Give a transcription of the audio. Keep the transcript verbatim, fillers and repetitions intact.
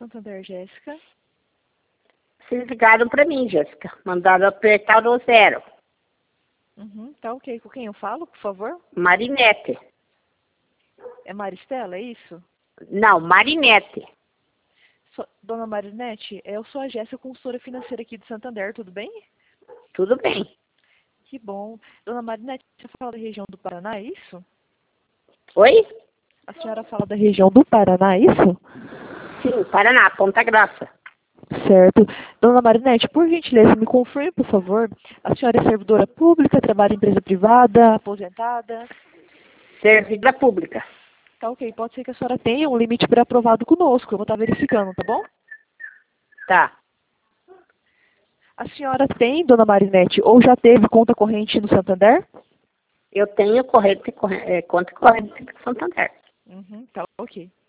Santander, Jéssica. Vocês ligaram para mim, Jéssica. Mandaram apertar o zero. Uhum, tá ok. Com quem eu falo, por favor? Marinete. É Maristela, é isso? Não, Marinete. So, Dona Marinete, eu sou a Jéssica, consultora financeira aqui de Santander, tudo bem? Tudo bem. Que bom. Dona Marinete, você fala da região do Paraná, é isso? Oi? A senhora fala da região do Paraná, é isso? Sim, Paraná, Ponta Grossa. Certo. Dona Marinete, por gentileza, me confirme, por favor. A senhora é servidora pública, trabalha em empresa privada, aposentada? Servidora pública. Tá ok. Pode ser que a senhora tenha um limite pré-aprovado conosco. Eu vou estar verificando, tá bom? Tá. A senhora tem, Dona Marinete, ou já teve conta corrente no Santander? Eu tenho corrente, corre- é, conta corrente com Santander. Uhum, tá ok.